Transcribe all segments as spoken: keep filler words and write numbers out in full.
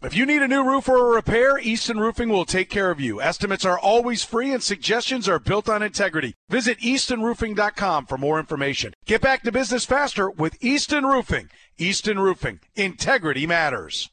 If you need a new roof or a repair, Easton Roofing will take care of you. Estimates are always free and suggestions are built on integrity. Visit easton roofing dot com for more information. Get back to business faster with Easton Roofing. Easton Roofing. Integrity matters.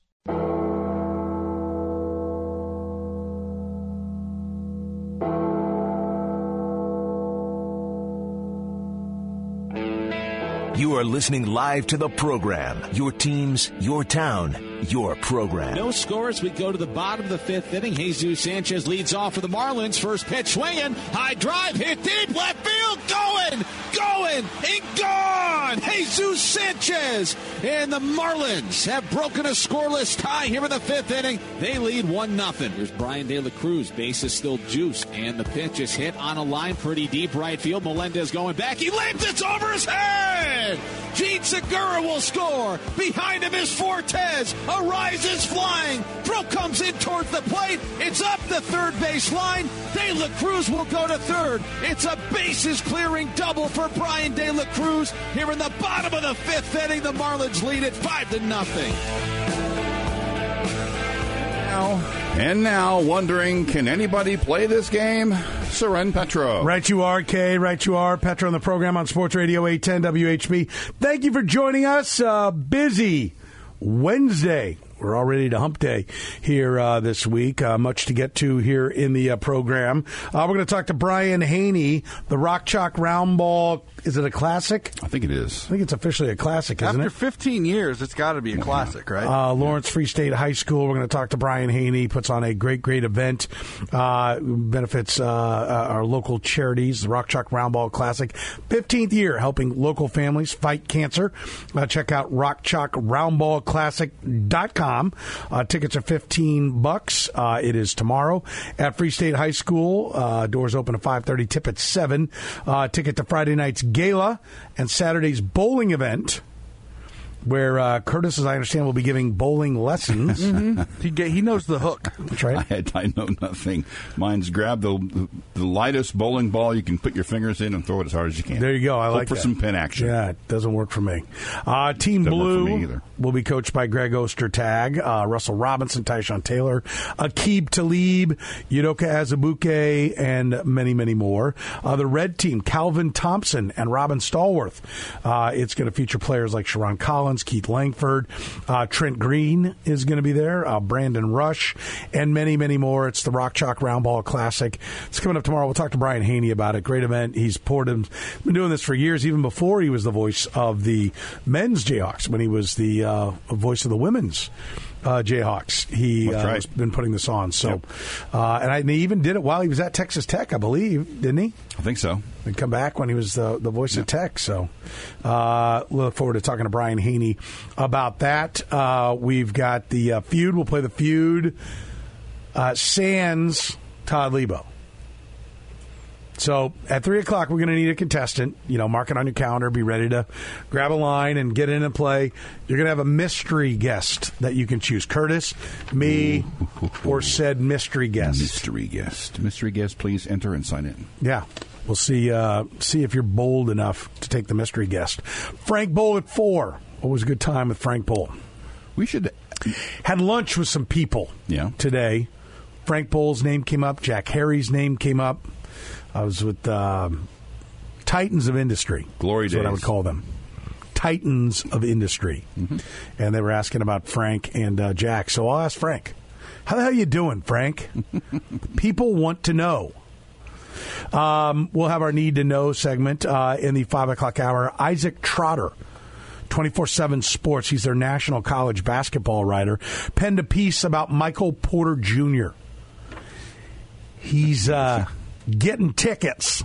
You are listening live to the program. Your teams, your town, your program. No scores. We go to the bottom of the fifth inning. Jesus Sanchez leads off for the Marlins. First pitch swinging. High drive hit deep left field. Going, going, and gone. Jesus Sanchez. And the Marlins have broken a scoreless tie here in the fifth inning. They lead one nothing. Here's Brian De La Cruz. Base is still juiced. And the pitch is hit on a line pretty deep right field. Melendez going back. He leaps. It's over his head. Gene Segura will score. Behind him is Fortes. Arises flying. Throw comes in towards the plate. It's up the third base line. De La Cruz will go to third. It's a bases clearing double for Brian De La Cruz. Here in the bottom of the fifth inning, the Marlins lead it five to nothing. And now, wondering, can anybody play this game? Seren Petro. Right you are, Kay. Right you are. Petro on the program on Sports Radio eight ten W H B. Thank you for joining us. Uh, busy Wednesday. We're all ready to hump day here uh, this week. Uh, much to get to here in the uh, program. Uh, we're going to talk to Brian Haney, the Rock Chalk Round Ball. Is it a classic? I think it is. I think it's officially a classic, isn't After it? After fifteen years, it's got to be a classic, right? Uh, Lawrence Free State High School. We're going to talk to Brian Haney. Puts on a great, great event. Uh, benefits uh, our local charities, the Rock Chalk Round Ball Classic. fifteenth year, helping local families fight cancer. Uh, check out rock chalk round ball classic dot com. Uh, tickets are fifteen bucks. Uh, it is tomorrow at Free State High School. Uh, doors open at five thirty, tip at seven. Uh, ticket to Friday night's gala and Saturday's bowling event, where uh, Curtis, as I understand, will be giving bowling lessons. mm-hmm. he, get, he knows the hook. That's right. I, had, I know nothing. Mine's grab the the lightest bowling ball you can put your fingers in and throw it as hard as you can. There you go. I Hope like for that. some pin action. Yeah, it doesn't work for me. Uh, Team Doesn't Blue work for me either. will be coached by Greg Ostertag, uh, Russell Robinson, Tyshawn Taylor, Aqib Talib, Yudoka Azubuike, and many, many more. Uh, the Red Team, Calvin Thompson and Robin Stallworth. Uh, it's going to feature players like Sharon Collins, Keith Langford, uh, Trent Green is going to be there, uh, Brandon Rush, and many, many more. It's the Rock Chalk Round Ball Classic. It's coming up tomorrow. We'll talk to Brian Haney about it. Great event. He's poured him, been doing this for years, even before he was the voice of the men's Jayhawks, when he was the uh, voice of the women's uh, Jayhawks. He uh, right. has been putting this on. So, Yep. uh, and, I, and he even did it while he was at Texas Tech, I believe, didn't he? I think so. And come back when he was the, the voice yep. of Tech. So, uh, look forward to talking to Brian Haney about that. Uh, we've got the uh, feud. We'll play the feud. Uh, sans Todd Lebo. So at three o'clock, we're going to need a contestant. You know, mark it on your calendar. Be ready to grab a line and get in and play. You're going to have a mystery guest that you can choose. Curtis, me, or said mystery guest. Mystery guest. Mystery guest, please enter and sign in. Yeah. We'll see uh, see if you're bold enough to take the mystery guest. Frank Bowl at four. What was a good time with Frank Bowl? We should... Had lunch with some people yeah. today. Frank Bowl's name came up. Jack Harry's name came up. I was with um, Titans of Industry. Glory days. days. What I would call them. Titans of Industry. Mm-hmm. And they were asking about Frank and uh, Jack. So I'll ask Frank, how the hell you doing, Frank? People want to know. Um, we'll have our Need to Know segment uh, in the five o'clock hour. Isaac Trotter, twenty-four seven Sports. He's their national college basketball writer. Penned a piece about Michael Porter Junior He's... Uh, Getting tickets.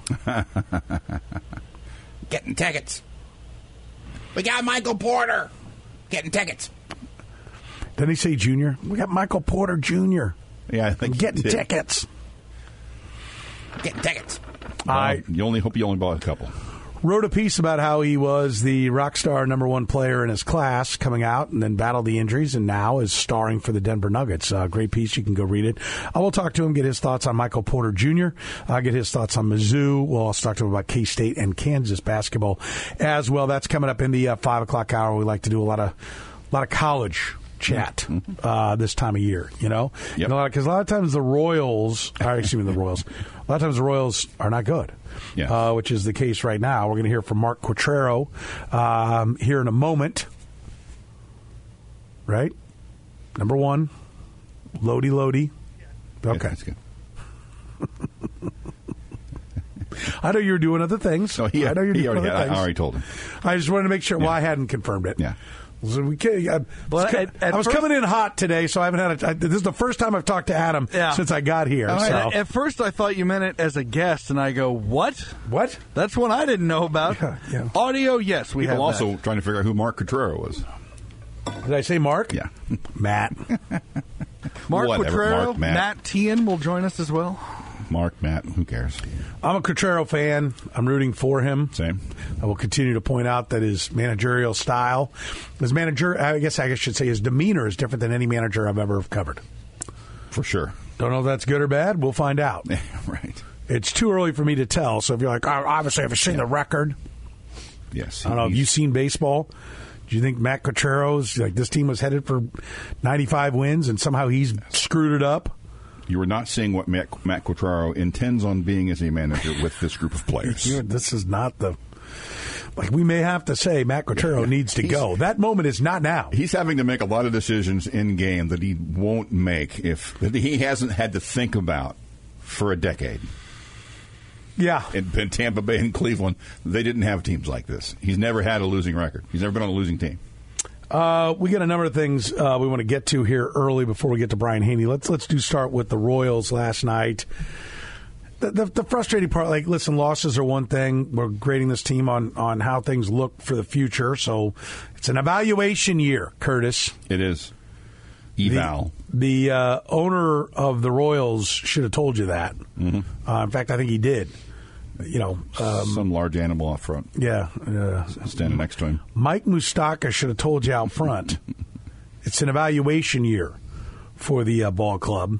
Getting tickets. We got Michael Porter. Getting tickets. Didn't he say Junior? We got Michael Porter Junior Yeah, I think getting tickets. Getting tickets. Well, I you only hope you only bought a couple. Wrote a piece about how he was the rock star number one player in his class coming out and then battled the injuries and now is starring for the Denver Nuggets. Uh, great piece. You can go read it. I will talk to him, get his thoughts on Michael Porter Junior I'll get his thoughts on Mizzou. We'll also talk to him about K-State and Kansas basketball as well. That's coming up in the uh, five o'clock hour. We like to do a lot of, a lot of college chat uh, this time of year, you know? Yep. Because a, a lot of times the Royals, or excuse me, the Royals, a lot of times the Royals are not good, yeah. uh, which is the case right now. We're going to hear from Mark Quatraro um, here in a moment. Right? Number one, Lodi Lodi. Okay. Yeah, that's good. I know you were doing other things. Oh, he, I know you're he doing already other had, things. I already told him. I just wanted to make sure. Yeah. Well, I hadn't confirmed it. Yeah. So we can't, I, Well, I, at- at I was first- coming in hot today, so I haven't had a. I, this is the first time I've talked to Adam Yeah. since I got here. All right, so. at, at first, I thought you meant it as a guest, and I go, "What? What? That's one I didn't know about." Yeah, yeah. Audio, yes, we People have also that. trying to figure out who Mark Cotrero was. Did I say Mark? Yeah. Matt. Mark Whatever, Quatraro, Mark, Matt. Matt Tien will join us as well. Mark, Matt, who cares? I'm a Quatraro fan. I'm rooting for him. Same. I will continue to point out that his managerial style, his manager, I guess I should say his demeanor is different than any manager I've ever covered. For sure. Don't know if that's good or bad. We'll find out. Right. It's too early for me to tell. So if you're like, oh, obviously, have you seen the record? Yes. I don't know. Have he's- you seen baseball? Do you think Matt Quatraro's, like, this team was headed for ninety-five wins and somehow he's screwed it up? You are not seeing what Matt, Matt Quatraro intends on being as a manager with this group of players. You know, this is not the. Like, we may have to say Matt Quatraro Yeah. needs to He's- go. That moment is not now. He's having to make a lot of decisions in game that he won't make if that he hasn't had to think about for a decade. Yeah. In, in Tampa Bay and Cleveland, they didn't have teams like this. He's never had a losing record. He's never been on a losing team. Uh, we got a number of things uh, we want to get to here early before we get to Brian Haney. Let's let's do start with the Royals last night. The, the, the frustrating part, like, listen, losses are one thing. We're grading this team on, on how things look for the future. So it's an evaluation year, Curtis. It is. Eval. The, the uh, owner of the Royals should have told you that. Mm-hmm. Uh, in fact, I think he did. You know, um, Some large animal out front yeah. Uh, standing next to him. Mike Mustaka should have told you out front. It's an evaluation year for the uh, ball club.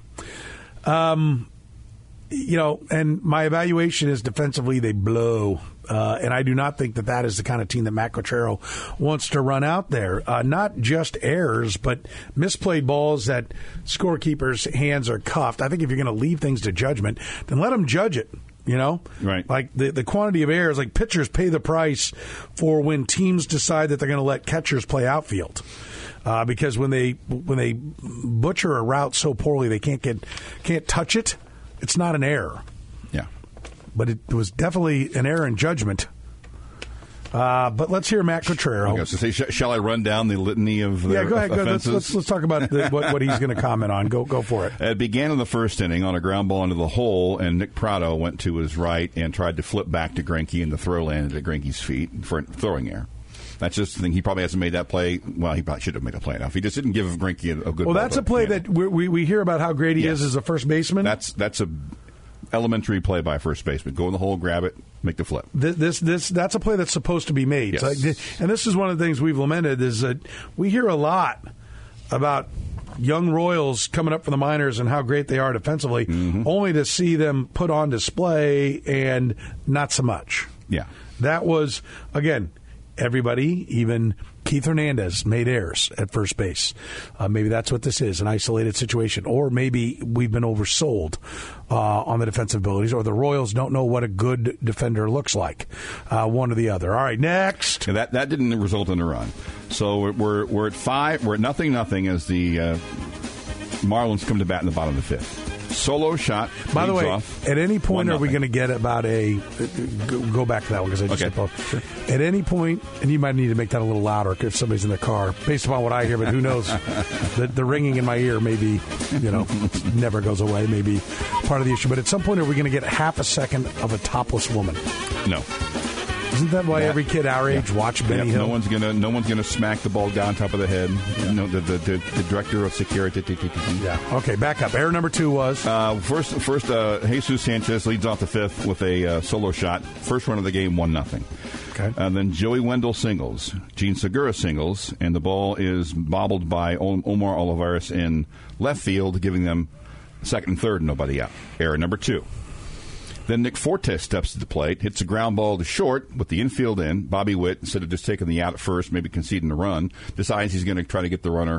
Um, you know, and my evaluation is defensively they blow. Uh, and I do not think that that is the kind of team that Matt Quatraro wants to run out there. Uh, not just errors, but misplayed balls that scorekeepers' hands are cuffed. I think if you're going to leave things to judgment, then let them judge it. You know, right? Like the the quantity of errors, like pitchers pay the price for when teams decide that they're going to let catchers play outfield, uh, because when they when they butcher a route so poorly they can't get can't touch it, it's not an error. Yeah, but it was definitely an error in judgment. Uh, but let's hear Matt Quatraro. Okay, so say, sh- shall I run down the litany of the yeah, go ahead. Go ahead. Let's, offenses? let's let's talk about the, what what he's going to comment on. Go go for it. It began in the first inning on a ground ball into the hole, and Nick Prado went to his right and tried to flip back to Greinke, and the throw landed at Greinke's feet for a throwing error. That's just the thing. He probably hasn't made that play. Well, he probably should have made a play enough. He just didn't give Greinke a, a good. Well, ball that's a to play handle. that we, we we hear about how great he Yes. is as a first baseman. That's that's a elementary play by a first baseman. Go in the hole, grab it, make the flip. This, this, this, that's a play that's supposed to be made. Yes. Like, and this is one of the things we've lamented is that we hear a lot about young Royals coming up from the minors and how great they are defensively, Mm-hmm. only to see them put on display and not so much. Yeah. That was, again, everybody, even Keith Hernandez, made errors at first base. Uh, maybe that's what this is, an isolated situation. Or maybe we've been oversold uh, on the defensive abilities, or the Royals don't know what a good defender looks like. Uh, one or the other. All right, next. Yeah, that that didn't result in a run. So we're we're, we're at five. We're at nothing nothing as the uh, Marlins come to bat in the bottom of the fifth. Solo shot. By the leads way, off, at any point one are we nothing. going to get about a go, go back to that one because I just Okay. said both. At any point, and you might need to make that a little louder if somebody's in the car, based upon what I hear. But who knows? the, the ringing in my ear maybe, you know, never goes away. Maybe part of the issue. But at some point, are we going to get half a second of a topless woman? No. Isn't that why Yeah. every kid our age Yeah. watch Benny Yep, Hill? No one's gonna no one's gonna smack the ball down top of the head. You know, the, the, the, the director of security. Yeah. Okay. Back up. Error number two was. Uh, first, first, uh, Jesus Sanchez leads off the fifth with a uh, solo shot. First run of the game, one nothing. Okay. And then Joey Wendell singles, Gene Segura singles, and the ball is bobbled by O- Omar Olivares in left field, giving them second and third, nobody out. Error number two. Then Nick Fortes steps to the plate, hits a ground ball to short with the infield in. Bobby Witt, instead of just taking the out at first, maybe conceding the run, decides he's going to try to get the runner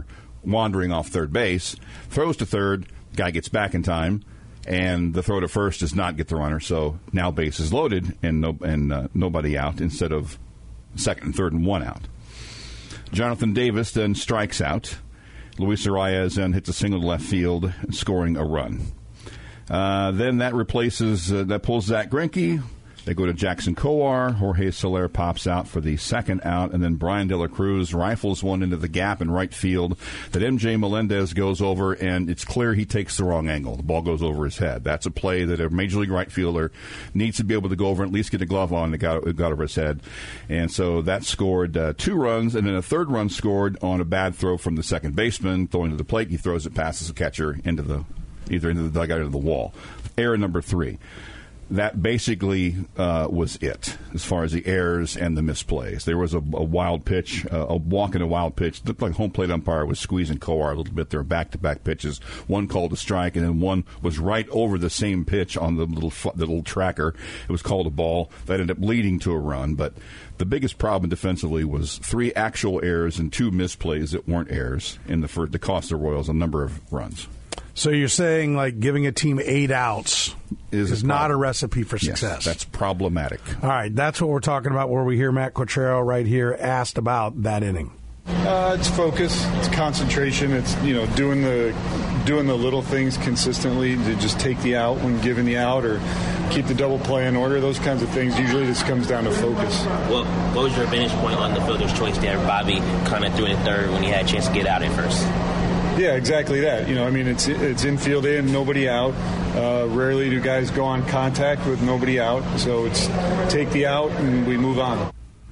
wandering off third base, throws to third, guy gets back in time, and the throw to first does not get the runner. So now base is loaded and no and uh, nobody out instead of second and third and one out. Jonathan Davis then strikes out. Luis Arias then hits a single to left field, scoring a run. Uh, then that replaces, uh, that pulls Zach Greinke. They go to Jackson Kowar. Jorge Soler pops out for the second out, and then Brian De La Cruz rifles one into the gap in right field that M J Melendez goes over, and it's clear he takes the wrong angle. The ball goes over his head. That's a play that a major league right fielder needs to be able to go over and at least get a glove on. It got, it got over his head. And so that scored uh, two runs, and then a third run scored on a bad throw from the second baseman, throwing to the plate. He throws it past the catcher into the either into the dugout or into the wall. Error number three. That basically uh, was it as far as the errors and the misplays. There was a, a wild pitch, uh, a walk in a wild pitch. It looked like home plate umpire was squeezing Kowar a little bit. There were back-to-back pitches. One called a strike, and then one was right over the same pitch on the little the little tracker. It was called a ball. That ended up leading to a run. But the biggest problem defensively was three actual errors and two misplays that weren't errors in the first, that cost the Royals a number of runs. So you're saying like giving a team eight outs is, is not a recipe for success. Yes, that's problematic. All right, that's what we're talking about where we hear Matt Quatrero right here asked about that inning. Uh, it's focus, it's concentration, it's you know doing the doing the little things consistently to just take the out when given the out or keep the double play in order. Those kinds of things. Usually, this comes down to focus. What, what was your vantage point on the fielder's choice there? Bobby kind of threw in third when he had a chance to get out at first. Yeah, exactly that. You know, I mean, it's it's infield in, nobody out. Uh, rarely do guys go on contact with nobody out. So it's take the out and we move on.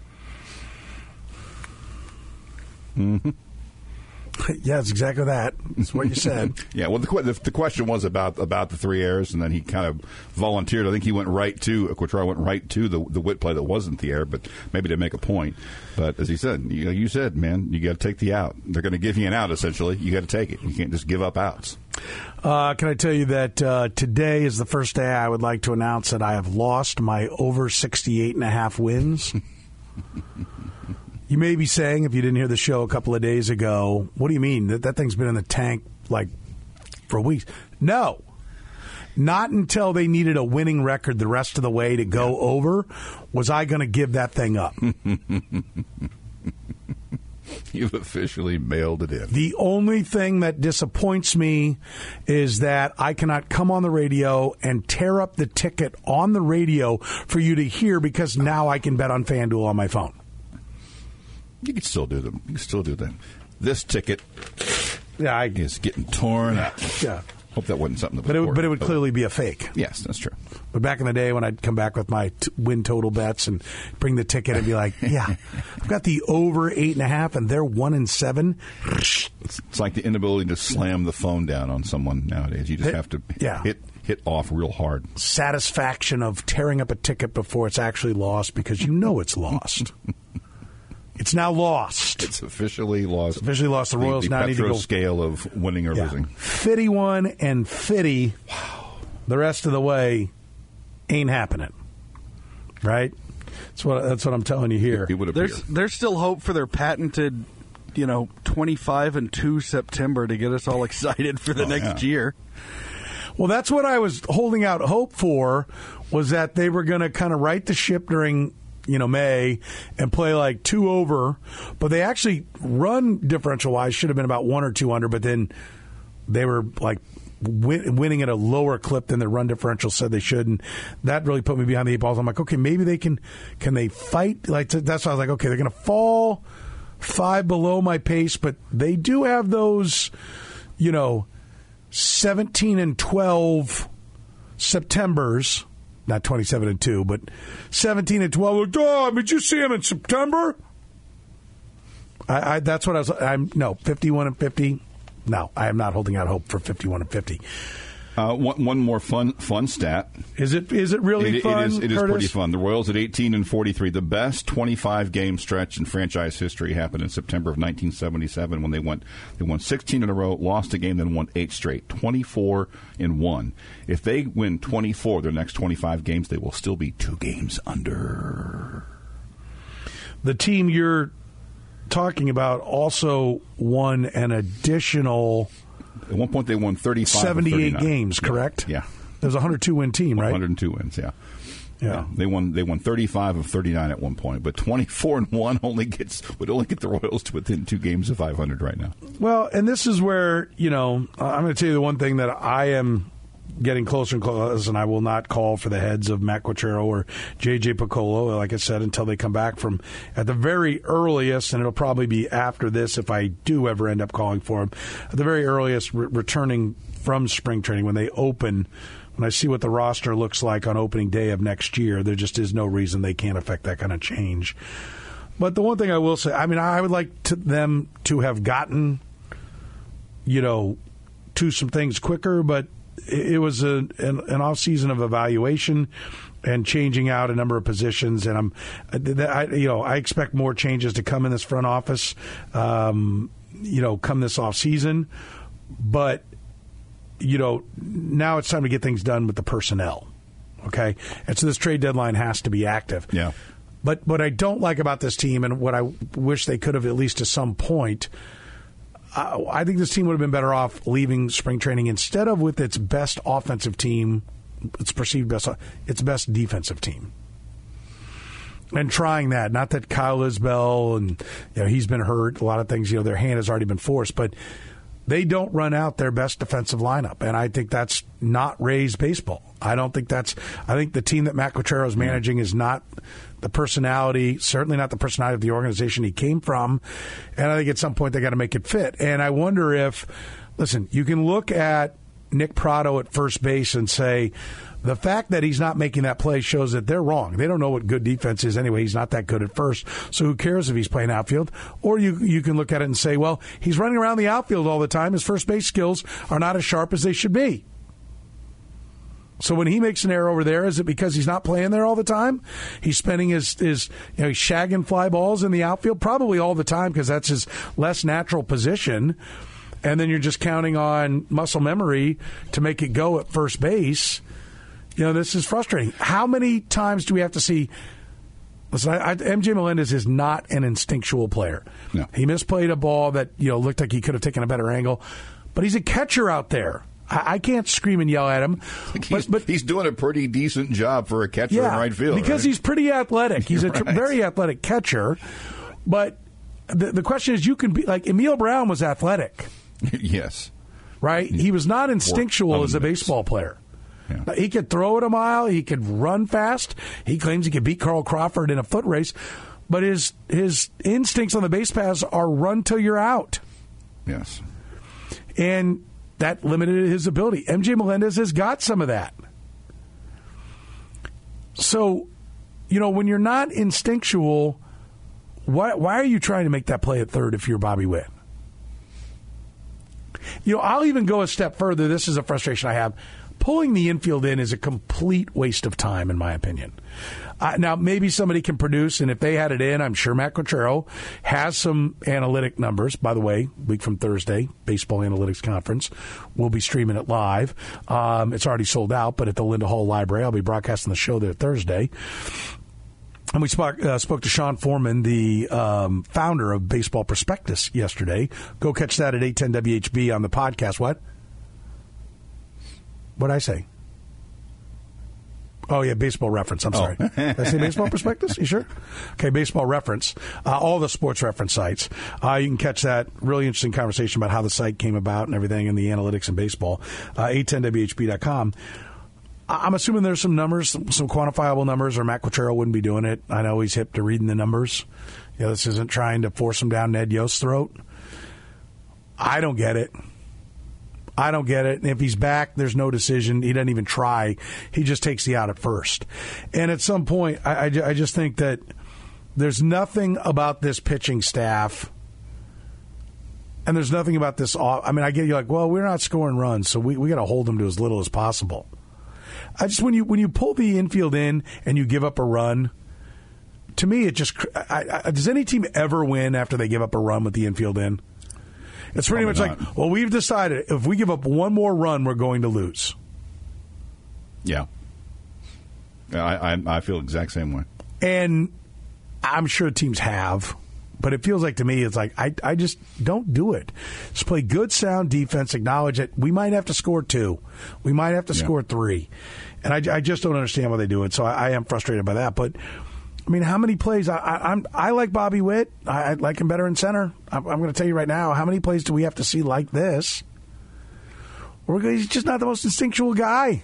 Mm-hmm. Yeah, it's exactly that. That's what you said. Yeah, well, the, the the question was about about the three errors, and then he kind of volunteered. I think he went right to, Quatraro went right to the the Witt play that wasn't the error, but maybe to make a point. But as he said, you, you said, man, you got to take the out. They're going to give you an out, essentially. You got to take it. You can't just give up outs. Uh, can I tell you that uh, today is the first day I would like to announce that I have lost my over sixty-eight and a half wins. You may be saying, if you didn't hear the show a couple of days ago, what do you mean? That, that thing's been in the tank, like, for weeks. No. Not until they needed a winning record the rest of the way to go yeah. over was I going to give that thing up. You've officially mailed it in. The only thing that disappoints me is that I cannot come on the radio and tear up the ticket on the radio for you to hear because now I can bet on FanDuel on my phone. You can still do them. You can still do them. This ticket yeah, I, is getting torn up. Yeah. Hope that wasn't something that was But it, recorded, but it would clearly be a fake. Yes, that's true. But back in the day when I'd come back with my t- win total bets and bring the ticket and be like, yeah, I've got the over eight and a half and they're one and seven. It's, it's like the inability to slam the phone down on someone nowadays. You just hit, have to yeah. hit hit off real hard. Satisfaction of tearing up a ticket before it's actually lost because you know it's lost. It's now lost. It's officially lost. It's officially lost. The Royals the, the now need to go. scale of winning or yeah. losing. fifty-one and fifty. Wow. The rest of the way ain't happening. Right? That's what that's what I'm telling you here. It, it would appear. There's there's still hope for their patented, you know, twenty-five and two September to get us all excited for the oh, next yeah. year. Well, that's what I was holding out hope for, was that they were going to kind of right the ship during, you know, May and play like two over, but they actually run differential wise should have been about one or two under, but then they were like win- winning at a lower clip than the run differential said they should, and that really put me behind the eight balls. I'm like, okay, maybe they can can they fight? Like that's why I was like, okay, they're going to fall five below my pace, but they do have those, you know, seventeen and twelve Septembers. Not twenty-seven and two, but seventeen and twelve. Oh, did you see him in September? I, I that's what I was. I'm no fifty-one and fifty. No, I am not holding out hope for fifty-one and fifty. Uh, one, one more fun fun stat. Is it is it really it, fun? It is, it is Curtis? pretty fun. The Royals at eighteen and forty-three, the best twenty-five game stretch in franchise history, happened in September of nineteen seventy-seven when they went they won sixteen in a row, lost a game, then won eight straight, twenty-four and one. If they win twenty-four their next twenty-five games, they will still be two games under. The team you're talking about also won an additional At one point, they won thirty-five seventy-eight games, correct? Yeah. It was a one hundred two win team, right? one hundred two wins, yeah. Yeah. yeah. They won They won thirty-five of thirty-nine at one point, but twenty-four and one only gets would only get the Royals to within two games of five hundred right now. Well, and this is where, you know, I'm going to tell you the one thing that I am getting closer and closer, and I will not call for the heads of Matt Quatraro or J J Piccolo, like I said, until they come back from at the very earliest, and it'll probably be after this if I do ever end up calling for them, at the very earliest re- returning from spring training when they open. When I see what the roster looks like on opening day of next year, there just is no reason they can't affect that kind of change. But the one thing I will say, I mean, I would like to, them to have gotten, you know, to some things quicker, but it was a, an, an off season of evaluation and changing out a number of positions, and I'm, I, you know, I expect more changes to come in this front office, um, you know, come this off season, but you know, now it's time to get things done with the personnel, okay? And so this trade deadline has to be active. Yeah. But what I don't like about this team, and what I wish they could have at least to some point, uh, I think this team would have been better off leaving spring training instead of with its best offensive team, its perceived best, its best defensive team. And trying that, not that Kyle Isbell and you know he's been hurt, a lot of things, you know, their hand has already been forced, but they don't run out their best defensive lineup, and I think that's not Rays baseball. I don't think that's. I think the team that Matt Quatraro is managing is not the personality, certainly not the personality of the organization he came from, and I think at some point they got to make it fit. And I wonder if, listen, you can look at Nick Pratto at first base and say, the fact that he's not making that play shows that they're wrong. They don't know what good defense is anyway. He's not that good at first. So who cares if he's playing outfield? Or you you can look at it and say, well, he's running around the outfield all the time. His first base skills are not as sharp as they should be. So when he makes an error over there, is it because he's not playing there all the time? He's spending his, his you know, he's shagging fly balls in the outfield? Probably all the time because that's his less natural position. And then you're just counting on muscle memory to make it go at first base. You know, this is frustrating. How many times do we have to see? Listen, I, I, M J Melendez is not an instinctual player. No. He misplayed a ball that you know looked like he could have taken a better angle, but he's a catcher out there. I, I can't scream and yell at him. He's, but, but he's doing a pretty decent job for a catcher yeah, in right field. because right? he's pretty athletic. He's a right. tr- very athletic catcher. But the, the question is, you can be like Emil Brown was athletic, yes, right? He was not instinctual as a baseball player. Yeah. He could throw it a mile. He could run fast. He claims he could beat Carl Crawford in a foot race. But his his instincts on the base paths are run till you're out. Yes. And that limited his ability. M J Melendez has got some of that. So, you know, when you're not instinctual, why, why are you trying to make that play at third if you're Bobby Witt? You know, I'll even go a step further. This is a frustration I have. Pulling the infield in is a complete waste of time, in my opinion. Uh, now, maybe somebody can produce, and if they had it in, I'm sure Matt Quatraro has some analytic numbers. By the way, week from Thursday, Baseball Analytics Conference. We'll be streaming it live. Um, it's already sold out, but at the Linda Hall Library. I'll be broadcasting the show there Thursday. And we spoke, uh, spoke to Sean Foreman, the um, founder of Baseball Prospectus, yesterday. Go catch that at eight ten W H B on the podcast. What? What did I say? Oh, yeah, Baseball Reference. I'm sorry. Oh. Did I say Baseball Prospectus? You sure? Okay, Baseball Reference. Uh, all the sports reference sites. Uh, you can catch that really interesting conversation about how the site came about and everything and the analytics in baseball. Uh, eight ten W H B dot com. I'm assuming there's some numbers, some, some quantifiable numbers, or Matt Quatraro wouldn't be doing it. I know he's hip to reading the numbers. You know, this isn't trying to force him down Ned Yost's throat. I don't get it. I don't get it. And if he's back, there's no decision. He doesn't even try. He just takes the out at first. And at some point, I, I, I just think that there's nothing about this pitching staff, and there's nothing about this. I mean, I get you like, well, we're not scoring runs, so we, we got to hold them to as little as possible. I just when you when you pull the infield in and you give up a run, to me, it just I, I, does any team ever win after they give up a run with the infield in? It's pretty Probably much not. Like, well, we've decided if we give up one more run, we're going to lose. Yeah. I, I, I feel the exact same way. And I'm sure teams have, But it feels like to me, it's like, I, I just don't do it. Just play good, sound defense, acknowledge that we might have to score two. We might have to yeah. score three. And I, I just don't understand why they do it. So I, I am frustrated by that. But, I mean, how many plays? I, I, I'm, I like Bobby Witt. I, I like him better in center. I'm, I'm going to tell you right now, how many plays do we have to see like this? Or he's just not the most instinctual guy.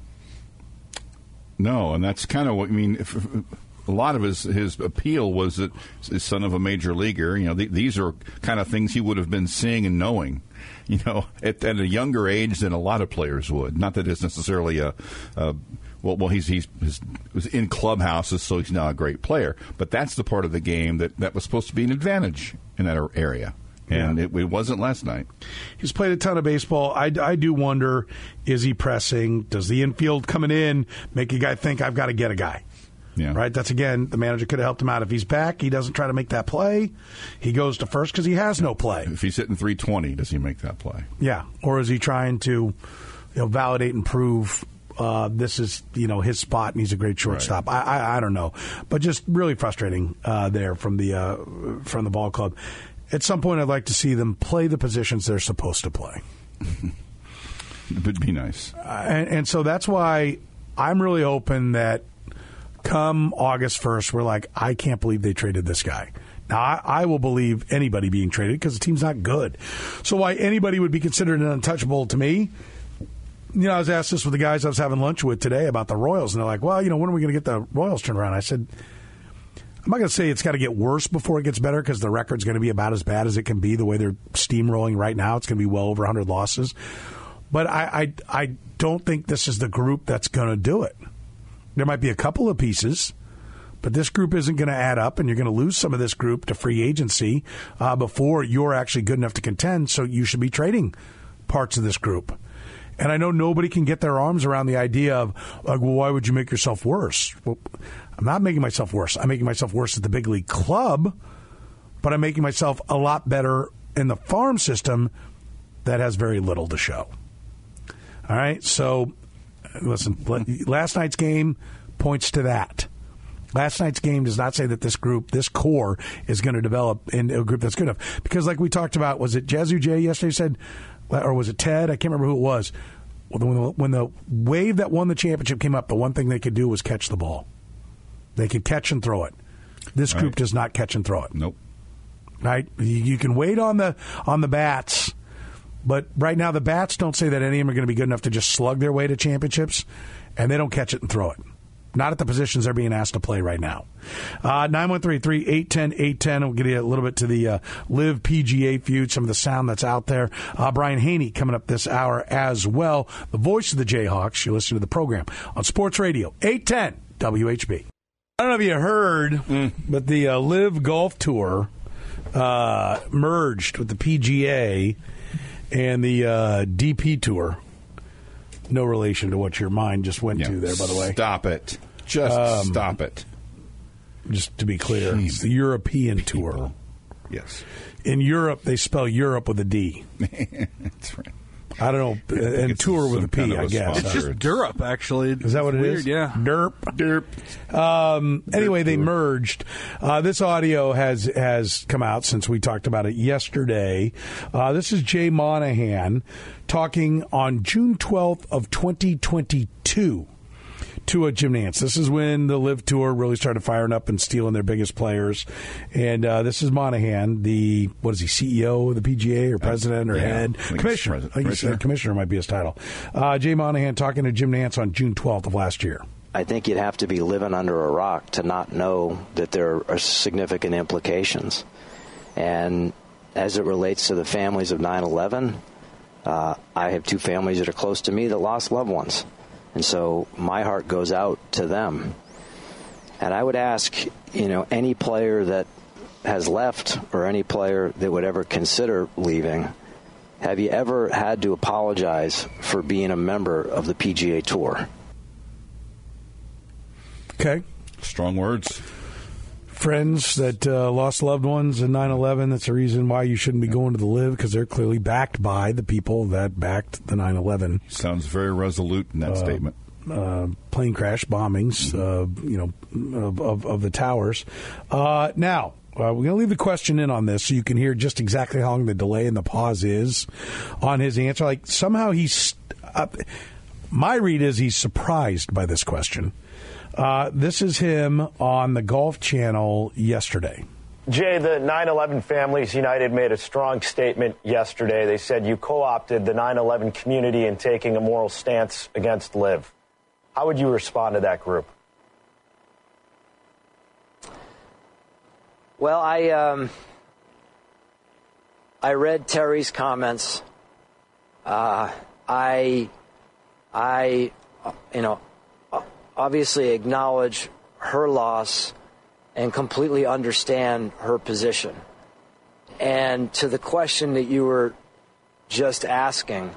No, and that's kind of what I mean. If, if, a lot of his his appeal was that his son of a major leaguer. You know, th- these are kind of things he would have been seeing and knowing. You know, at, at a younger age than a lot of players would. Not that it's necessarily a, a well, well, he's he's, he's was in clubhouses, so he's now a great player. But that's the part of the game that, that was supposed to be an advantage in that area. And yeah. it, it wasn't last night. He's played a ton of baseball. I, I do wonder, is he pressing? Does the infield coming in make a guy think, I've got to get a guy? Yeah. Right? That's, again, the manager could have helped him out. If he's back, he doesn't try to make that play. He goes to first because he has no play. If he's hitting three twenty, does he make that play? Yeah. Or is he trying to you know, validate and prove uh, this is you know his spot and he's a great shortstop? Right. I, I I don't know. But just really frustrating uh, there from the uh, from the ball club. At some point, I'd like to see them play the positions they're supposed to play. It would be nice. Uh, and, and so that's why I'm really hoping that come August first, we're like, I can't believe they traded this guy. Now, I, I will believe anybody being traded because the team's not good. So why anybody would be considered an untouchable to me, you know, I was asked this with the guys I was having lunch with today about the Royals, and they're like, well, you know, when are we going to get the Royals turned around? I said, I'm not going to say it's got to get worse before it gets better because the record's going to be about as bad as it can be the way they're steamrolling right now. It's going to be well over one hundred losses. But I, I, I don't think this is the group that's going to do it. There might be a couple of pieces, but this group isn't going to add up, and you're going to lose some of this group to free agency uh, before you're actually good enough to contend, so you should be trading parts of this group. And I know nobody can get their arms around the idea of, like, well, why would you make yourself worse? Well, I'm not making myself worse. I'm making myself worse at the big league club, but I'm making myself a lot better in the farm system that has very little to show. All right, so listen, last night's game points to that. Last night's game does not say that this group, this core, is going to develop into a group that's good enough. Because like we talked about, was it Jazzu Jay yesterday said, or was it Ted? I can't remember who it was. When the, when the wave that won the championship came up, the one thing they could do was catch the ball. They could catch and throw it. This group right. does not catch and throw it. Nope. Right? You, you can wait on the on the bats, but right now the bats don't say that any of them are going to be good enough to just slug their way to championships, and they don't catch it and throw it. Not at the positions they're being asked to play right now. Uh, nine one three, three eight one zero, eight one zero. We'll get you a little bit to the uh, Live P G A feud, some of the sound that's out there. Uh, Brian Haney coming up this hour as well. The voice of the Jayhawks. You listen to the program on Sports Radio, eight ten W H B. I don't know if you heard, mm. but the uh, Live Golf Tour uh, merged with the P G A and the uh, D P Tour. No relation to what your mind just went yeah. to there, by the way. Stop it. Just um, stop it. Just to be clear, Jeez. It's the European Tour. People. Yes. In Europe, they spell Europe with a D. That's right. I don't know. And tour with a P, I guess. It's just Derp, actually. Is that what it weird, is? Yeah. Derp. Derp. Um, anyway, Derp they tour. merged. Uh, this audio has has come out since we talked about it yesterday. Uh, this is Jay Monahan talking on June twelfth of twenty twenty-two to a Jim Nantz. This is when the Live Tour really started firing up and stealing their biggest players. And uh, this is Monahan, the, what is he, C E O of the P G A or president or yeah, head? Commissioner. I think commissioner. commissioner might be his title. Uh, Jay Monahan talking to Jim Nantz on June twelfth of last year. I think you'd have to be living under a rock to not know that there are significant implications. And as it relates to the families of nine eleven, uh, I have two families that are close to me that lost loved ones. And so my heart goes out to them. And I would ask, you know, any player that has left or any player that would ever consider leaving, have you ever had to apologize for being a member of the P G A Tour? Okay. Strong words. Friends that uh, lost loved ones in nine eleven, that's the reason why you shouldn't be going to the Live, because they're clearly backed by the people that backed the nine eleven. Sounds very resolute in that uh, statement. Uh, plane crash bombings, uh, you know, of, of, of the towers. Uh, now, Uh, we're going to leave the question in on this so you can hear just exactly how long the delay and the pause is on his answer. Like, somehow he's... Uh, my read is he's surprised by this question. Uh, this is him on the Golf Channel yesterday. Jay, the nine eleven Families United made a strong statement yesterday. They said you co-opted the nine eleven community in taking a moral stance against LIV. How would you respond to that group? Well, I um, I read Terry's comments. Uh, I I you know obviously acknowledge her loss and completely understand her position. And to the question that you were just asking,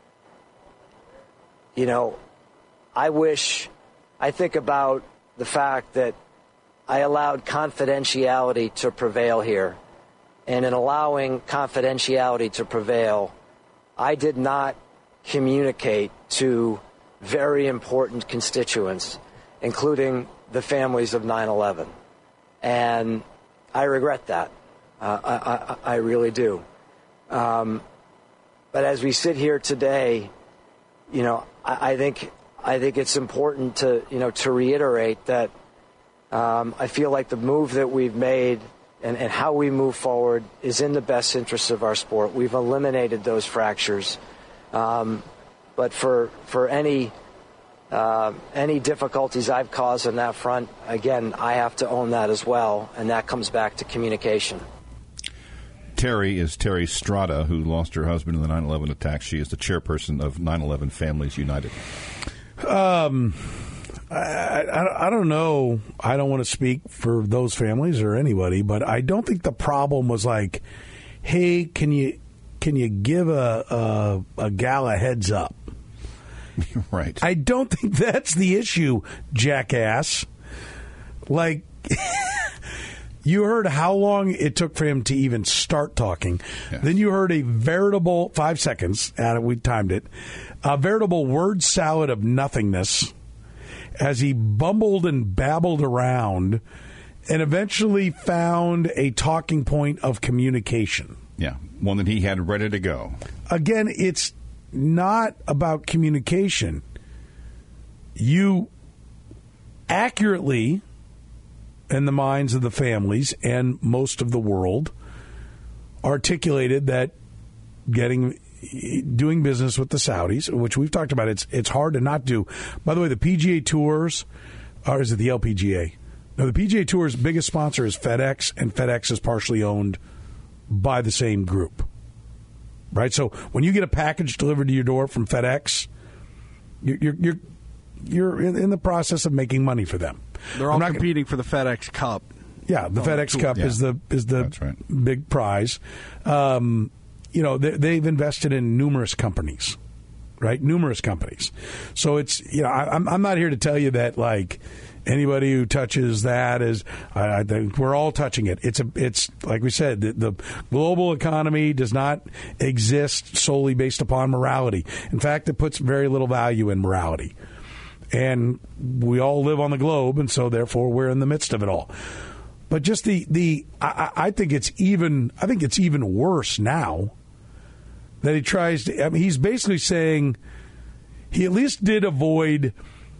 you know, I wish, I think about the fact that I allowed confidentiality to prevail here. And in allowing confidentiality to prevail, I did not communicate to very important constituents, including the families of nine eleven. And I regret that. Uh, I, I, I really do. Um, but as we sit here today, you know, I, I think I think it's important to you know to reiterate that um, I feel like the move that we've made and, and how we move forward is in the best interest of our sport. We've eliminated those fractures, um, but for for any. Uh, any difficulties I've caused on that front, again, I have to own that as well, and that comes back to communication. Terry is Terry Strada, who lost her husband in the nine eleven attack. She is the chairperson of nine eleven Families United. Um, I, I, I don't know. I don't want to speak for those families or anybody, but I don't think the problem was like, hey, can you can you give a, a, a gal a heads up? Right. I don't think that's the issue, jackass. Like, you heard how long it took for him to even start talking. Yes. Then you heard a veritable, five seconds, and we timed it, a veritable word salad of nothingness as he bumbled and babbled around and eventually found a talking point of communication. Yeah, one that he had ready to go. Again, it's not about communication. You accurately, in the minds of the families and most of the world, articulated that getting doing business with the Saudis, which we've talked about, it's it's hard to not do. By the way, the P G A Tours, or is it the L P G A? No, the P G A Tour's biggest sponsor is FedEx, and FedEx is partially owned by the same group. Right, so when you get a package delivered to your door from FedEx, you're you're you're, you're in, in the process of making money for them. They're all competing gonna, for the FedEx Cup. Yeah, the oh, FedEx cool. Cup yeah. is the is the right. big prize. Um, you know, they, they've invested in numerous companies, right? Numerous companies. So it's you know, I, I'm I'm not here to tell you that like. Anybody who touches that is, I think we're all touching it. It's a, it's like we said, the, the global economy does not exist solely based upon morality. In fact, it puts very little value in morality, and we all live on the globe, and so therefore we're in the midst of it all. But just the the, I, I think it's even, I think it's even worse now that he tries to. I mean, he's basically saying he at least did avoid.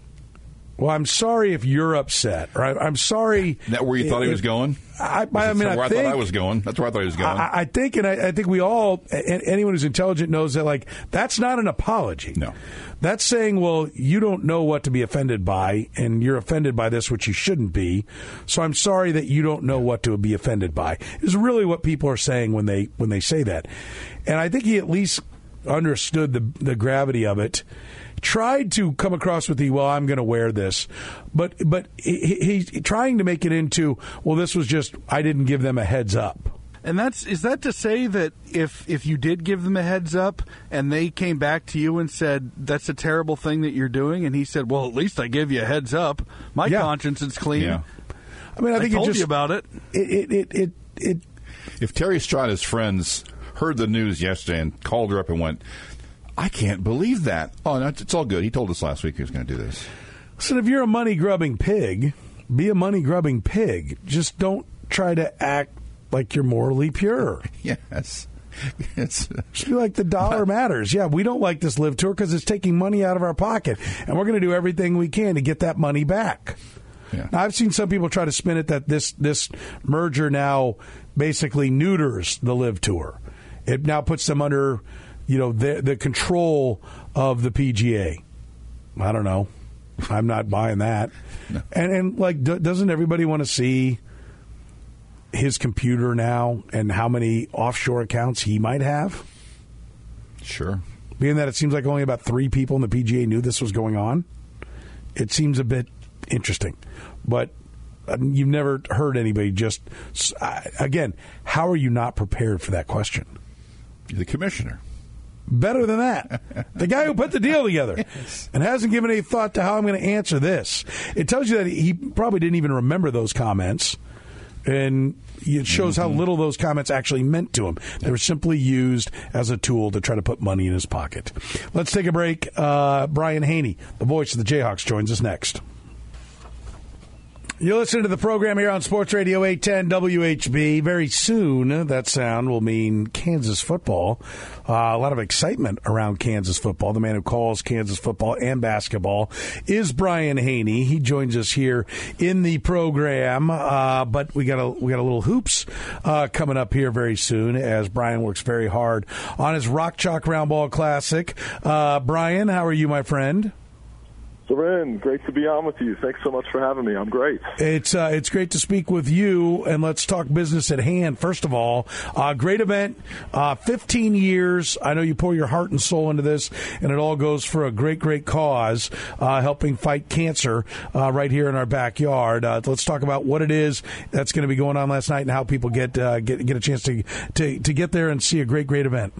Well, I'm sorry if you're upset, right? I'm sorry. That where you if, thought he was going? I, I mean, I, where I think, thought I was going. That's where I thought he was going. I, I think, and I, I think we all, anyone who's intelligent knows that, like, that's not an apology. No. That's saying, well, you don't know what to be offended by, and you're offended by this, which you shouldn't be. So I'm sorry that you don't know what to be offended by. Is really what people are saying when they when they say that. And I think he at least understood the the gravity of it. Tried to come across with the, well, I'm going to wear this. But but he, he's trying to make it into, well, this was just, I didn't give them a heads up. And that's is that to say that if if you did give them a heads up and they came back to you and said, that's a terrible thing that you're doing, and he said, well, at least I gave you a heads up. My yeah. conscience is clean. Yeah. I mean, I, I think told it just, you about it. It, it, it, it, it. If Terry Strada's friends heard the news yesterday and called her up and went, I can't believe that. Oh, no, it's all good. He told us last week he was going to do this. Listen, if you're a money-grubbing pig, be a money-grubbing pig. Just don't try to act like you're morally pure. Yes. It's just be like the dollar matters. Yeah, we don't like this Live Tour because it's taking money out of our pocket, and we're going to do everything we can to get that money back. Yeah. Now, I've seen some people try to spin it that this this merger now basically neuters the Live Tour. It now puts them under, you know, the the control of the P G A. I don't know. I'm not buying that. No. And and like, d- doesn't everybody want to see his computer now and how many offshore accounts he might have? Sure. Being that it seems like only about three people in the P G A knew this was going on, it seems a bit interesting. But uh, you've never heard anybody just... Uh, again, how are you not prepared for that question? The commissioner. Better than that. The guy who put the deal together yes. and hasn't given any thought to how I'm going to answer this. It tells you that he probably didn't even remember those comments. And it shows mm-hmm. how little those comments actually meant to him. They were simply used as a tool to try to put money in his pocket. Let's take a break. Uh, Brian Haney, the voice of the Jayhawks, joins us next. You're listening to the program here on Sports Radio eight ten W H B. Very soon, that sound will mean Kansas football. Uh, a lot of excitement around Kansas football. The man who calls Kansas football and basketball is Brian Haney. He joins us here in the program. Uh, but we got a we got a little hoops uh, coming up here very soon as Brian works very hard on his Rock Chalk Roundball Classic. Uh, Brian, how are you, my friend? Loren, great to be on with you. Thanks so much for having me. I'm great. It's uh, it's great to speak with you, and let's talk business at hand. First of all, uh, great event, uh, fifteen years. I know you pour your heart and soul into this, and it all goes for a great, great cause, uh, helping fight cancer uh, right here in our backyard. Uh, let's talk about what it is that's going to be going on last night and how people get uh, get get a chance to, to to get there and see a great, great event.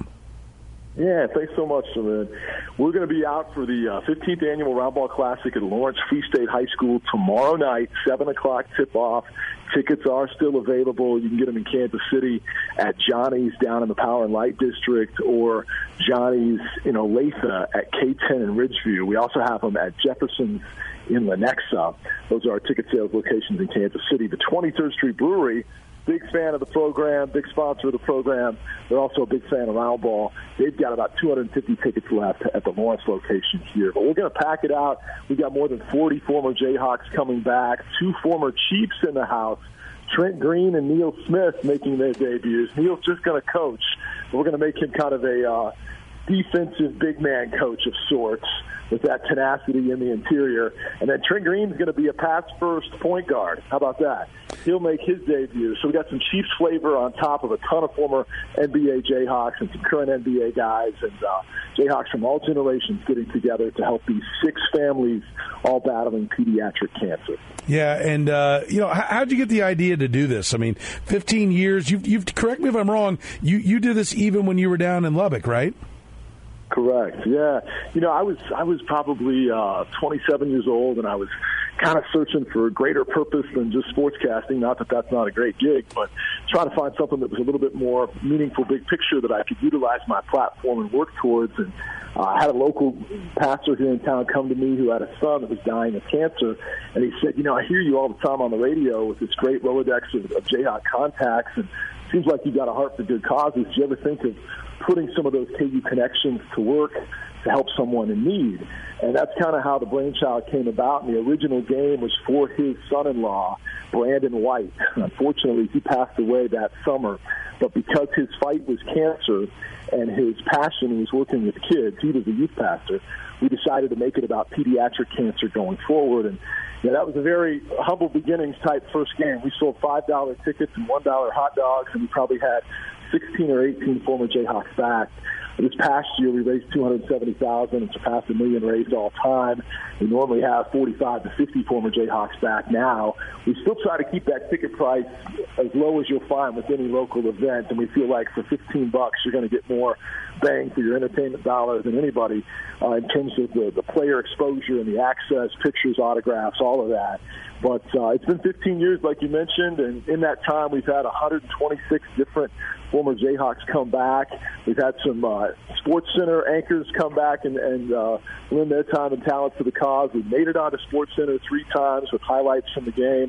Yeah, thanks so much, Loren. We're going to be out for the uh, fifteenth Annual Roundball Classic at Lawrence Free State High School tomorrow night, seven o'clock tip-off. Tickets are still available. You can get them in Kansas City at Johnny's down in the Power and Light District or Johnny's in Olathe at K ten in Ridgeview. We also have them at Jefferson's in Lenexa. Those are our ticket sales locations in Kansas City. The twenty-third Street Brewery, big fan of the program, big sponsor of the program. They're also a big fan of Roundball. They've got about two hundred fifty tickets left at the Lawrence location here. But we're going to pack it out. We've got more than forty former Jayhawks coming back, two former Chiefs in the house, Trent Green and Neil Smith making their debuts. Neil's just going to coach. We're going to make him kind of a uh, defensive big man coach of sorts with that tenacity in the interior. And then Trent Green's going to be a pass-first point guard. How about that? He'll make his debut. So we got some Chiefs flavor on top of a ton of former N B A Jayhawks and some current N B A guys and uh, Jayhawks from all generations getting together to help these six families all battling pediatric cancer. Yeah, and uh, you know, how did you get the idea to do this? I mean, fifteen years. You've, you've correct me if I'm wrong. You you did this even when you were down in Lubbock, right? Correct. Yeah. You know, I was I was probably uh, twenty-seven years old, and I was kind of searching for a greater purpose than just sportscasting. Not that that's not a great gig, but trying to find something that was a little bit more meaningful, big picture that I could utilize my platform and work towards. And uh, I had a local pastor here in town come to me who had a son that was dying of cancer, and he said, you know, I hear you all the time on the radio with this great Rolodex of, of Jayhawk contacts, and it seems like you've got a heart for good causes. Do you ever think of putting some of those K U connections to work to help someone in need? And that's kind of how the brainchild came about. And the original game was for his son-in-law, Brandon White. Unfortunately, he passed away that summer. But because his fight was cancer and his passion was working with kids, he was a youth pastor, we decided to make it about pediatric cancer going forward. And yeah, that was a very humble beginnings type first game. We sold five dollar tickets and one dollar hot dogs, and we probably had sixteen or eighteen former Jayhawks back. This past year, we raised two hundred seventy thousand dollars and surpassed a million raised all time. We normally have forty-five to fifty former Jayhawks back now. We still try to keep that ticket price as low as you'll find with any local event, and we feel like for fifteen bucks, you're going to get more bang for your entertainment dollar than anybody uh, in terms of the, the player exposure and the access, pictures, autographs, all of that. But uh, it's been fifteen years, like you mentioned, and in that time we've had one hundred twenty-six different former Jayhawks come back. We've had some uh, Sports Center anchors come back and, and uh, lend their time and talent to the cause. We've made it onto Sports Center three times with highlights from the game.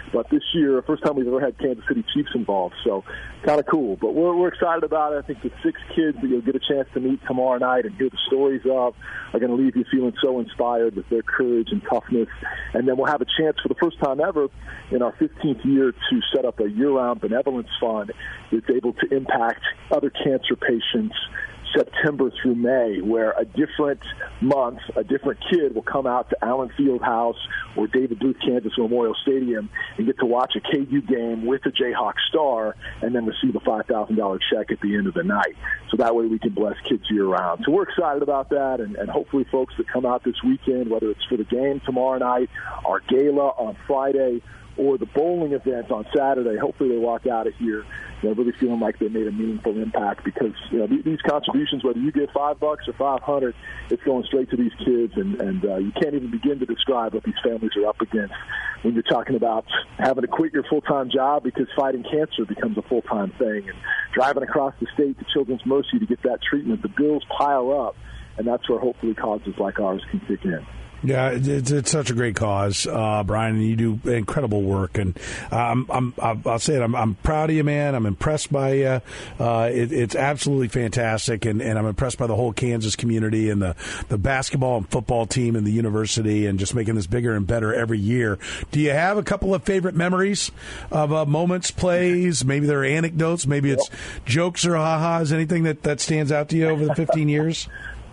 But this year, first time we've ever had Kansas City Chiefs involved, so kind of cool. But we're, we're excited about it. I think the six kids that you'll get a chance to meet tomorrow night and hear the stories of are going to leave you feeling so inspired with their courage and toughness. And then we'll have a chance for the first time ever in our fifteenth year to set up a year-round benevolence fund that's able to impact other cancer patients September through May, where a different month, a different kid will come out to Allen Fieldhouse or David Booth Kansas Memorial Stadium and get to watch a K U game with a Jayhawk star and then receive a five thousand dollars check at the end of the night. So that way we can bless kids year-round. So we're excited about that, and, and hopefully folks that come out this weekend, whether it's for the game tomorrow night, our gala on Friday, or the bowling event on Saturday, hopefully they walk out of here, you know, really feeling like they made a meaningful impact, because, you know, these contributions, whether you give five bucks or five hundred, it's going straight to these kids, and, and uh, you can't even begin to describe what these families are up against when you're talking about having to quit your full-time job because fighting cancer becomes a full-time thing, and driving across the state to Children's Mercy to get that treatment. The bills pile up, and that's where hopefully causes like ours can kick in. Yeah, it's, it's such a great cause, uh, Brian, and you do incredible work. And um, I'm, I'll say it, I'm, I'm proud of you, man. I'm impressed by you. Uh, it, it's absolutely fantastic, and, and I'm impressed by the whole Kansas community and the, the basketball and football team and the university, and just making this bigger and better every year. Do you have a couple of favorite memories of uh, moments, plays? Maybe they're anecdotes, maybe it's jokes or ha-has, anything that, that stands out to you over the fifteen years?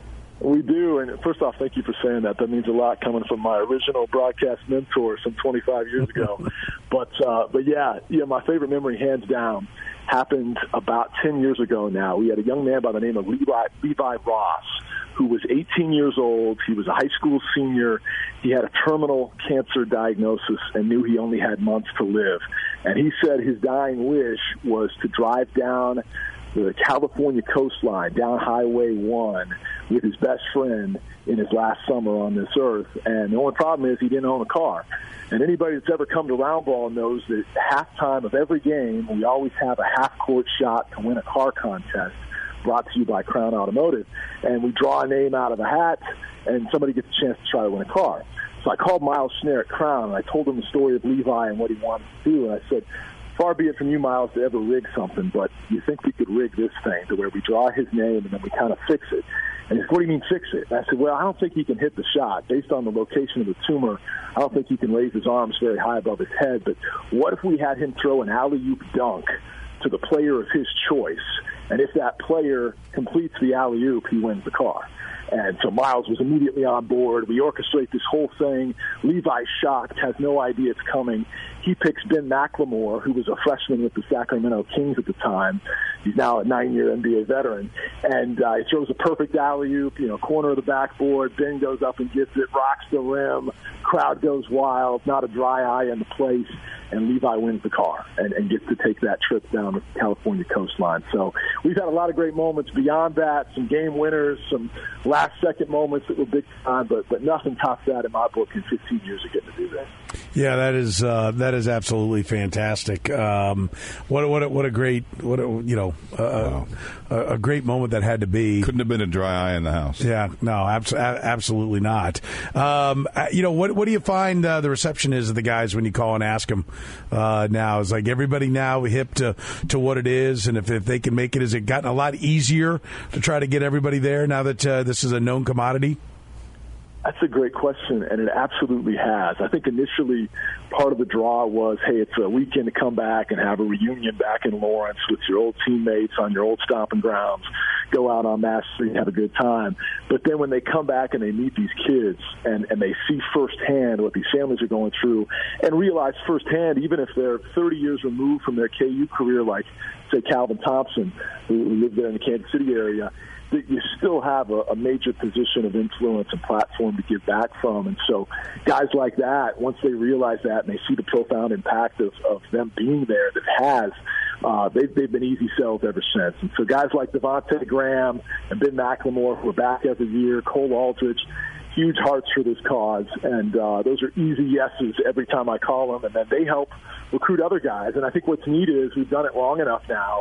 We do, and first off, thank you for saying that. That means a lot coming from my original broadcast mentor some twenty-five years ago. but uh, but yeah, yeah, my favorite memory, hands down, happened about ten years ago now. We had a young man by the name of Levi, Levi Ross, who was eighteen years old. He was a high school senior. He had a terminal cancer diagnosis and knew he only had months to live. And he said his dying wish was to drive down the California coastline, down Highway one, with his best friend in his last summer on this earth. And the only problem is he didn't own a car. And anybody that's ever come to Round Ball knows that at halftime of every game, we always have a half-court shot to win a car contest brought to you by Crown Automotive. And we draw a name out of a hat, and somebody gets a chance to try to win a car. So I called Miles Schnare at Crown, and I told him the story of Levi and what he wanted to do. And I said, far be it from you, Miles, to ever rig something, but you think we could rig this thing to where we draw his name and then we kind of fix it? And he said, what do you mean fix it? And I said, well, I don't think he can hit the shot. Based on the location of the tumor, I don't think he can raise his arms very high above his head. But what if we had him throw an alley-oop dunk to the player of his choice? And if that player completes the alley-oop, he wins the car. And so Miles was immediately on board. We orchestrate this whole thing. Levi's shocked, has no idea it's coming. He picks Ben McLemore, who was a freshman with the Sacramento Kings at the time. He's now a nine-year N B A veteran. And uh, he throws a perfect alley-oop, you know, corner of the backboard. Ben goes up and gets it, rocks the rim. Crowd goes wild, not a dry eye in the place. And Levi wins the car and, and gets to take that trip down the California coastline. So we've had a lot of great moments beyond that, some game winners, some last-second moments that were big time, but but nothing tops that in my book in fifteen years of getting to do that. Yeah, that is uh, that is absolutely fantastic. Um, what what a, what a great what a, you know uh, wow. a, a great moment that had to be. Couldn't have been a dry eye in the house. Yeah, no, abs- absolutely not. Um, you know what what do you find uh, the reception is of the guys when you call and ask them uh, now? Is like everybody now hip to, to what it is, and if, if they can make it, has it gotten a lot easier to try to get everybody there now that uh, this is a known commodity? That's a great question, and it absolutely has. I think initially part of the draw was, hey, it's a weekend to come back and have a reunion back in Lawrence with your old teammates on your old stomping grounds, go out on Mass Street and have a good time. But then when they come back and they meet these kids and, and they see firsthand what these families are going through and realize firsthand, even if they're thirty years removed from their K U career, like, say, Calvin Thompson, who lived there in the Kansas City area, that you still have a, a major position of influence and platform to give back from. And so guys like that, once they realize that and they see the profound impact of, of them being there that has, uh, they've, they've been easy sells ever since. And so guys like Devontae Graham and Ben McLemore, who are back every year, Cole Aldridge, huge hearts for this cause, and uh, those are easy yeses every time I call them, and then they help recruit other guys. And I think what's neat is we've done it long enough now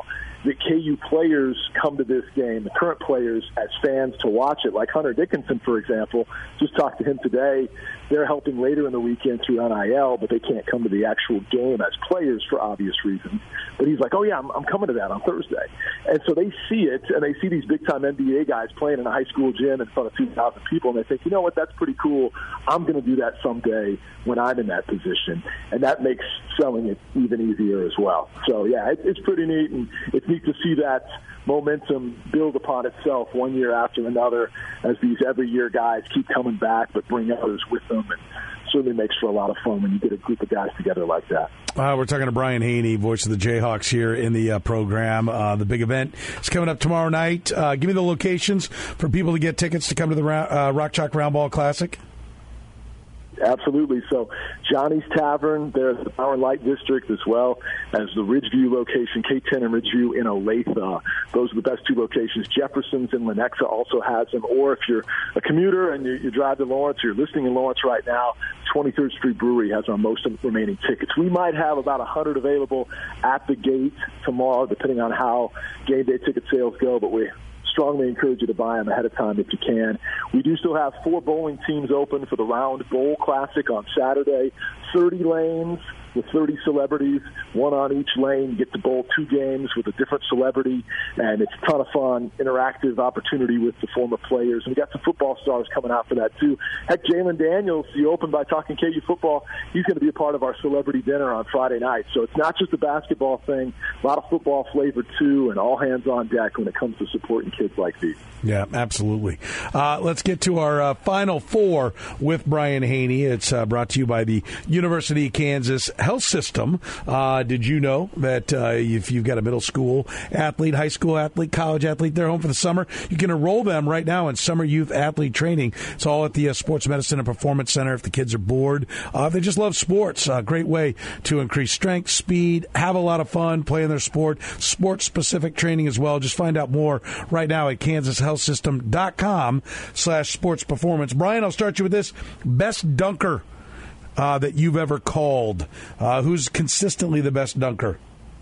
that K U players come to this game, the current players, as fans to watch it. Like Hunter Dickinson, for example, just talked to him today. They're helping later in the weekend through N I L, but they can't come to the actual game as players for obvious reasons. But he's like, oh, yeah, I'm, I'm coming to that on Thursday. And so they see it, and they see these big-time N B A guys playing in a high school gym in front of two thousand people, and they think, you know what, that's pretty cool. I'm going to do that someday when I'm in that position. And that makes selling it even easier as well. So, yeah, it, it's pretty neat, and it's neat to see that momentum build upon itself one year after another as these every year guys keep coming back but bring others with them, and certainly makes for a lot of fun when you get a group of guys together like that. Uh, we're talking to Brian Haney, voice of the Jayhawks here in the uh, program. Uh, the big event is coming up tomorrow night. Uh, give me the locations for people to get tickets to come to the uh, Rock Chalk Roundball Classic. Absolutely. So Johnny's Tavern, there's the Power and Light District, as well as the Ridgeview location, K ten and Ridgeview in Olathe. Those are the best two locations. Jefferson's in Lenexa also has them. Or if you're a commuter and you, you drive to Lawrence, or you're listening in Lawrence right now, twenty-third Street Brewery has our most remaining tickets. We might have about one hundred available at the gate tomorrow, depending on how game day ticket sales go, but we strongly encourage you to buy them ahead of time if you can. We do still have four bowling teams open for the Round Bowl Classic on Saturday. thirty lanes with thirty celebrities, one on each lane. You get to bowl two games with a different celebrity, and it's a ton of fun, interactive opportunity with the former players. And we got some football stars coming out for that, too. Heck, Jalen Daniels, you opened by talking K U football. He's going to be a part of our celebrity dinner on Friday night. So it's not just a basketball thing, a lot of football flavor, too, and all hands on deck when it comes to supporting kids like these. Yeah, absolutely. Uh, let's get to our uh, Final Four with Brian Haney. It's uh, brought to you by the University of Kansas Health System. Uh, did you know that uh, if you've got a middle school athlete, high school athlete, college athlete, they're home for the summer, you can enroll them right now in summer youth athlete training. It's all at the uh, Sports Medicine and Performance Center. If the kids are bored, uh, they just love sports. A great way to increase strength, speed, have a lot of fun playing their sport. Sports-specific training as well. Just find out more right now at kansas health system dot com slash sports performance. Brian, I'll start you with this. Best dunker uh, that you've ever called. Uh, who's consistently the best dunker?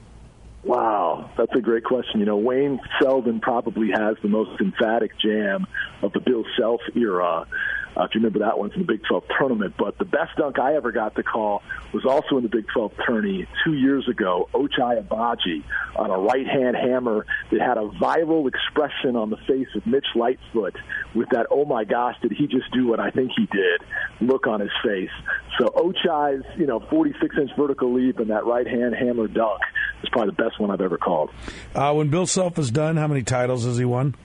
Wow, that's a great question. You know, Wayne Selden probably has the most emphatic jam of the Bill Self era. Uh, if you remember that one from the Big twelve tournament. But the best dunk I ever got to call was also in the Big twelve tourney two years ago, Ochai Agbaji on a right-hand hammer that had a viral expression on the face of Mitch Lightfoot with that, oh my gosh, did he just do what I think he did, look on his face. So Ochai's, you know, forty-six inch vertical leap and that right-hand hammer dunk is probably the best one I've ever called. Uh, when Bill Self is done, how many titles has he won?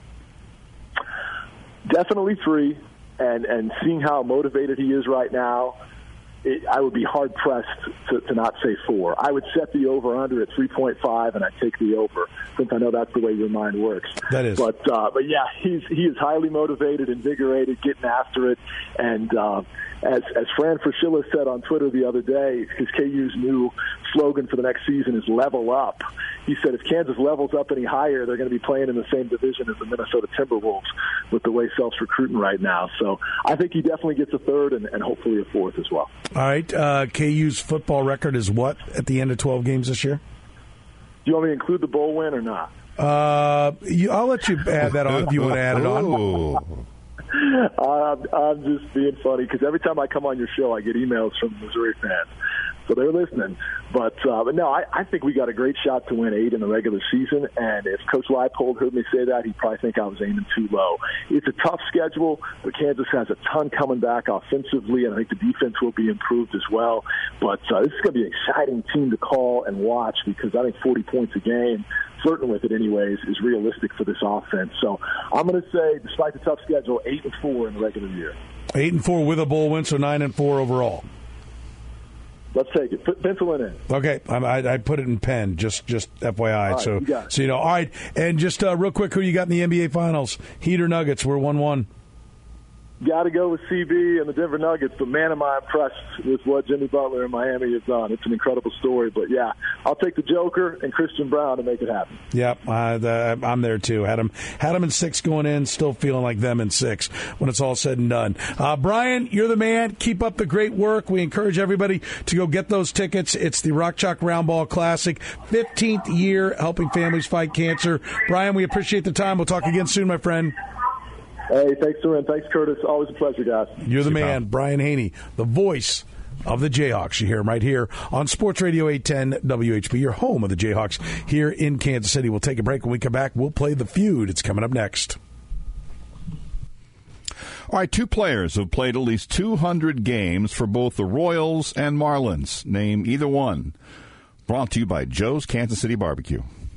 Definitely three. And and seeing how motivated he is right now, it, I would be hard-pressed to, to not say four. I would set the over-under at three point five, and I'd take the over, since I know that's the way your mind works. That is. But, uh, but yeah, he's he is highly motivated, invigorated, getting after it. And uh, as, as Fran Fraschilla said on Twitter the other day, his K U's new slogan for the next season is level up. He said if Kansas levels up any higher, they're going to be playing in the same division as the Minnesota Timberwolves with the way Self's recruiting right now. So I think he definitely gets a third and, and hopefully a fourth as well. All right. Uh, K U's football record is what at the end of twelve games this year? Do you want me to include the bowl win or not? Uh, you, I'll let you add that on if you want to add it on. uh, I'm just being funny because every time I come on your show, I get emails from Missouri fans. So they're listening. But, uh, but no, I, I think we got a great shot to win eight in the regular season. And if Coach Leipold heard me say that, he'd probably think I was aiming too low. It's a tough schedule, but Kansas has a ton coming back offensively, and I think the defense will be improved as well. But uh, this is going to be an exciting team to call and watch because I think forty points a game, flirting with it anyways, is realistic for this offense. So I'm going to say, despite the tough schedule, eight and four in the regular year. Eight and four with a bowl win, so nine and four overall. Let's take it. Put, pencil it in. Okay, I, I, I put it in pen, just just F Y I. Right, so, you so you know. All right, and just uh, real quick, who you got in the N B A Finals? Heat or Nuggets? We're one one. got to go with C B and the Denver Nuggets, but man, am I impressed with what Jimmy Butler in Miami has done. It's an incredible story. But, yeah, I'll take the Joker and Christian Brown to make it happen. Yep, uh, the, I'm there too. Had them, had them in six going in, still feeling like them in six when it's all said and done. Uh, Brian, you're the man. Keep up the great work. We encourage everybody to go get those tickets. It's the Rock Chalk Roundball Classic, fifteenth year helping families fight cancer. Brian, we appreciate the time. We'll talk again soon, my friend. Hey, thanks, Soren. Thanks, Curtis. Always a pleasure, guys. You're the man, Brian Haney, the voice of the Jayhawks. You hear him right here on Sports Radio eight ten W H B, your home of the Jayhawks here in Kansas City. We'll take a break. When we come back, we'll play The Feud. It's coming up next. All right, two players have played at least two hundred games for both the Royals and Marlins. Name either one. Brought to you by Joe's Kansas City Barbecue.